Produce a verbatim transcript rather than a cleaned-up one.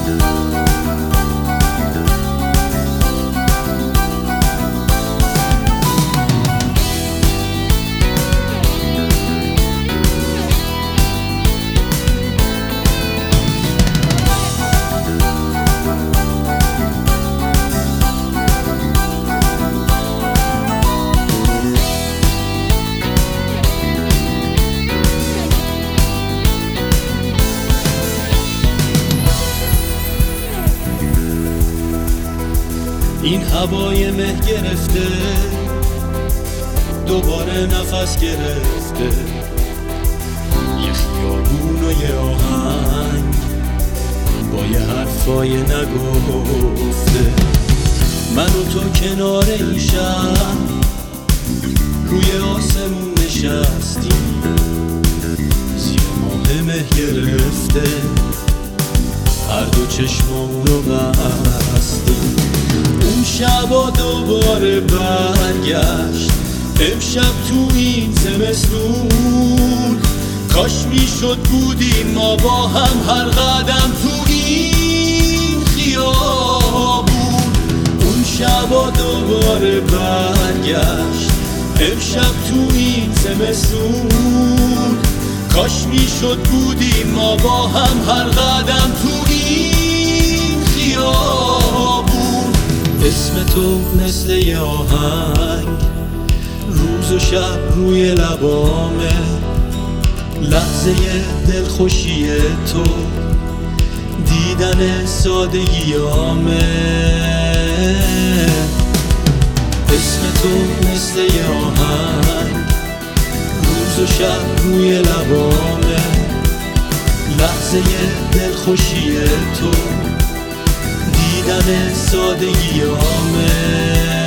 این هوای مه گرفته دوباره نفس گرفته، یه خیابون و یه آهنگ با یه حرفای نگفته. من و تو کنار این شهر روی آسمون نشستیم، زیر ماه مه گرفته هر دو چشمامونو بستیم. اون شبا دوباره برگشت، امشب تو این زمستون کاش میشد بودیم ما با هم هر قدم تو این خیابون. اون شبا دوباره برگشت، امشب تو این زمستون کاش میشد بودیم ما با هم هر قدم تو این خیابون. اسم تو مثل یه آهنگ روز و شب روی لبامه، لحظه دلخوشی تو دیدن سادگیامه. اسم تو مثل یه آهنگ روز و شب روی لبامه، لحظه دلخوشی تو دیدن سادگیامه.